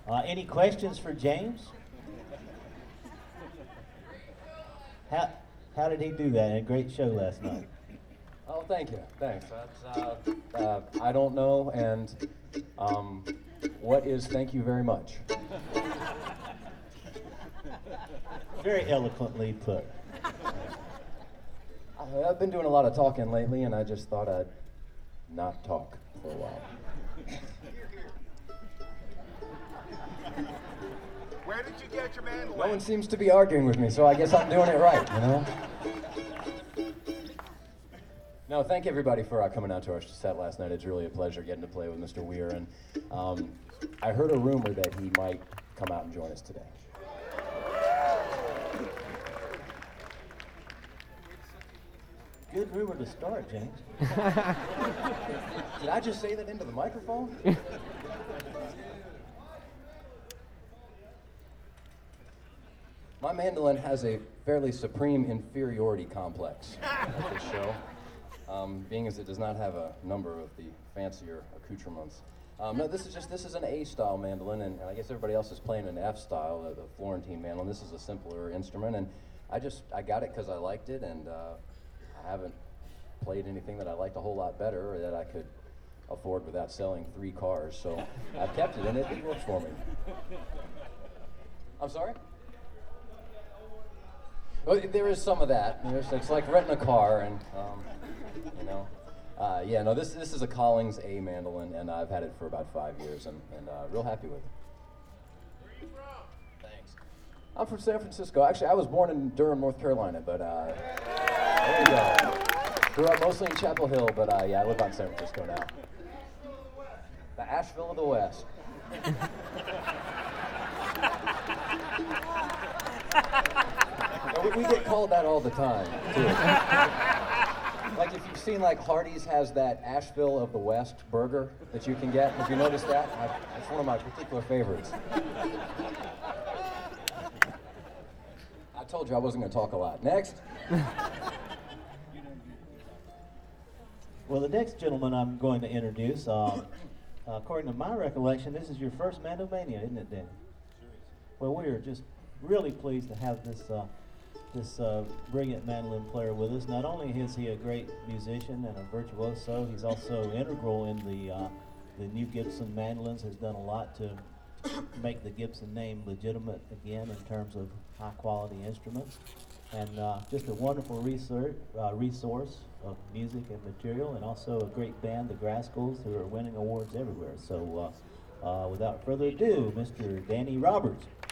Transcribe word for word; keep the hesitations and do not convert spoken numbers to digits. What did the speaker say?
Uh, any questions for James? How, how did he do that? A great show last night. Oh, thank you. Thanks. That's, uh, uh, I don't know, and um, what is thank you very much? Very eloquently put. I- I've been doing a lot of talking lately, and I just thought I'd not talk for a while. Where did you get your mandolin? No one seems to be arguing with me, so I guess I'm doing it right, you know? No, thank everybody for uh, coming out to our set last night. It's really a pleasure getting to play with Mister Weir, and um, I heard a rumor that he might come out and join us today. Good rumor to start, James. Did I just say that into the microphone? My mandolin has a fairly supreme inferiority complex at this show, um, being as it does not have a number of the fancier accoutrements. Um, no, this is just, this is an A-style mandolin, and, and I guess everybody else is playing an F-style, uh, the Florentine mandolin. This is a simpler instrument, and I just, I got it because I liked it, and uh, I haven't played anything that I liked a whole lot better or that I could afford without selling three cars, so I've kept it, and it, it works for me. I'm sorry? Well, there is some of that. There's, it's like renting a car, and um, you know, uh, yeah. No, this this is a Collings A mandolin, and I've had it for about five years, and and uh, real happy with it. Where are you from? Thanks. I'm from San Francisco. Actually, I was born in Durham, North Carolina, but uh, there you go. Grew up mostly in Chapel Hill, but uh, yeah, I live out in San Francisco now. The Asheville of the West. We, we get called that all the time, too. Like if you've seen, like Hardee's has that Asheville of the West burger that you can get. Have you noticed that? I, it's one of my particular favorites. I told you I wasn't going to talk a lot. Next. Well, the next gentleman I'm going to introduce, um, uh, according to my recollection, this is your first Mandomania, isn't it, Dan? Well, we are just really pleased to have this uh, this uh, brilliant mandolin player with us. Not only is he a great musician and a virtuoso, he's also integral in the uh, the new Gibson mandolins. Has done a lot to make the Gibson name legitimate again in terms of high quality instruments, and uh, just a wonderful research, uh, resource of music and material, and also a great band, the Grascals, who are winning awards everywhere. So uh, uh, without further ado, Mister Danny Roberts.